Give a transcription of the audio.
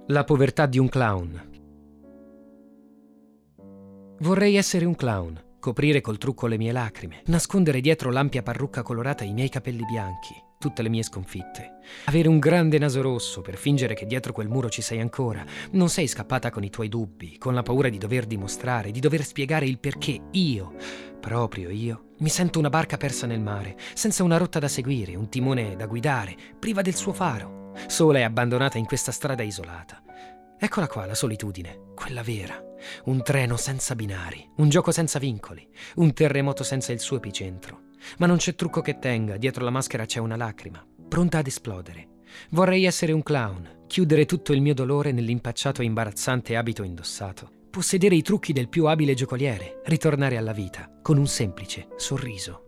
La povertà di un clown. Vorrei essere un clown, coprire col trucco le mie lacrime, nascondere dietro l'ampia parrucca colorata i miei capelli bianchi, tutte le mie sconfitte. Avere un grande naso rosso per fingere che dietro quel muro ci sei ancora. Non sei scappata con i tuoi dubbi, con la paura di dover dimostrare, di dover spiegare il perché io, proprio io, mi sento una barca persa nel mare, senza una rotta da seguire, un timone da guidare, priva del suo faro, sola e abbandonata in questa strada isolata. Eccola qua la solitudine, quella vera. Un treno senza binari, un gioco senza vincoli, un terremoto senza il suo epicentro. Ma non c'è trucco che tenga, dietro la maschera c'è una lacrima, pronta ad esplodere. Vorrei essere un clown, chiudere tutto il mio dolore nell'impacciato e imbarazzante abito indossato, possedere i trucchi del più abile giocoliere, ritornare alla vita con un semplice sorriso.